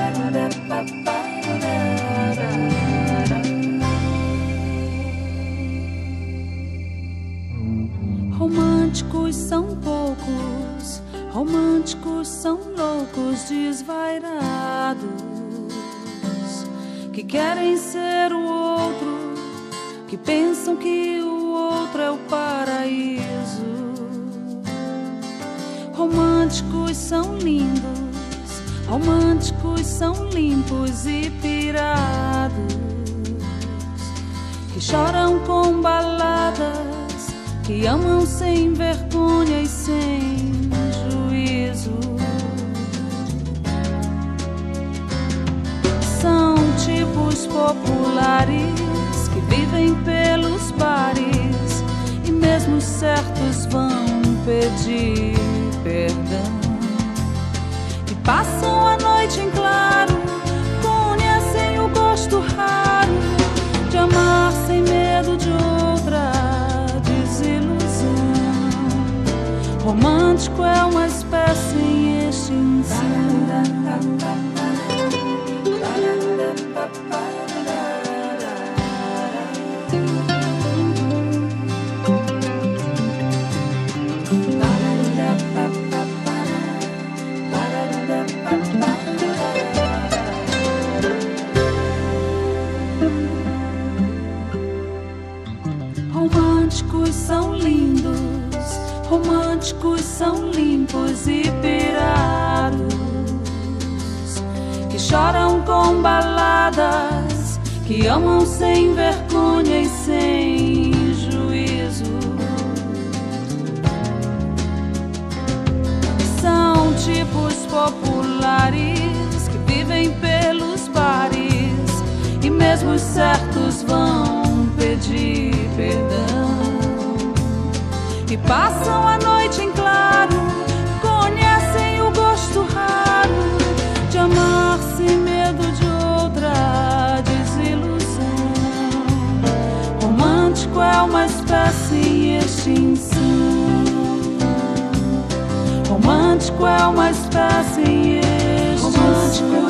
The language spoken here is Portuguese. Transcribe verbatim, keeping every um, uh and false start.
Românticos são poucos, românticos são loucos, desvairados, que querem ser o outro, que pensam que o outro é o paraíso. Românticos são lindos, românticos são limpos e pirados, que choram com baladas, que amam sem vergonha e sem juízo. São tipos populares que vivem pelos bares e mesmo certos vão pedir perdão, e passam a noite em claro, conhecem o gosto raro de amar sem medo de outra desilusão. Romântico é uma espécie em extinção. Românticos são lindos, românticos são limpos e pirados, que choram com baladas, que amam sem vergonha e sem juízo. São tipos populares que vivem pelos bares e mesmo os certos vão pedir perdão, e passam a noite em claro, conhecem o gosto raro de amar sem medo de outra desilusão. Romântico é uma espécie em extinção. Romântico é uma espécie em extinção.